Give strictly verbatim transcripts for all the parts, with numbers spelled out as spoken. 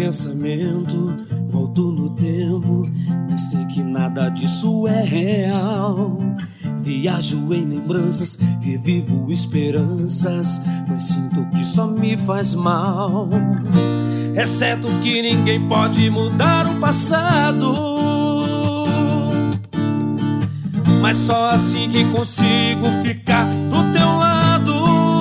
pensamento, volto no tempo, mas sei que nada disso é real. Viajo em lembranças, revivo esperanças, mas sinto que só me faz mal. É certo que ninguém pode mudar o passado, mas só assim que consigo ficar do teu lado.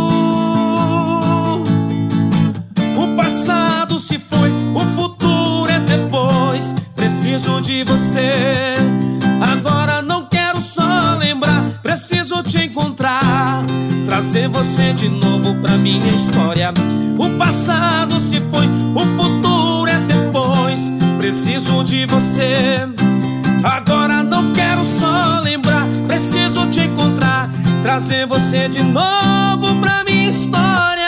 O passado se foi, o futuro é depois. Preciso de você, agora não quero só lembrar. Preciso te encontrar, trazer você de novo pra minha história. O passado se foi, o futuro é depois. Preciso de você, agora não quero só lembrar. Preciso te encontrar, trazer você de novo pra minha história.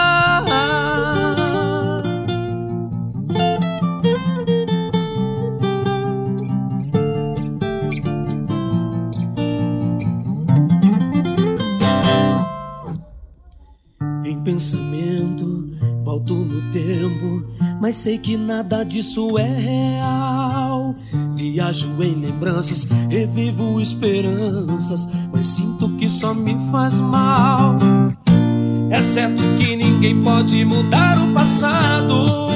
Em pensamento, volto no tempo, mas sei que nada disso é real. Viajo em lembranças, revivo esperanças, mas sinto que só me faz mal. É certo que ninguém pode mudar o passado,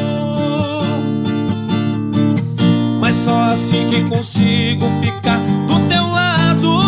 mas só assim que consigo ficar do teu lado.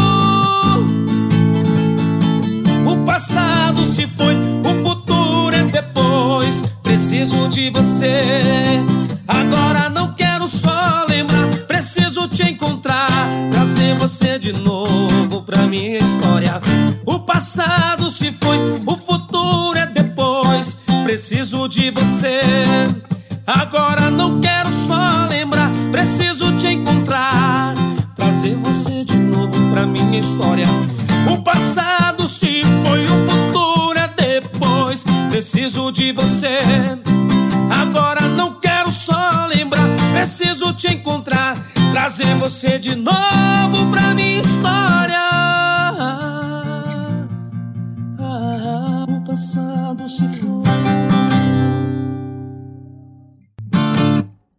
O passado se foi, o futuro é depois. Preciso de você, agora não quero só lembrar. Preciso te encontrar, trazer você de novo pra minha história. O passado se foi, o futuro é depois. Preciso de você, agora não quero só lembrar. Preciso te encontrar, trazer você de novo pra minha história. O passado se foi, o futuro é depois. Preciso de você, agora não quero só lembrar. Preciso te encontrar, trazer você de novo pra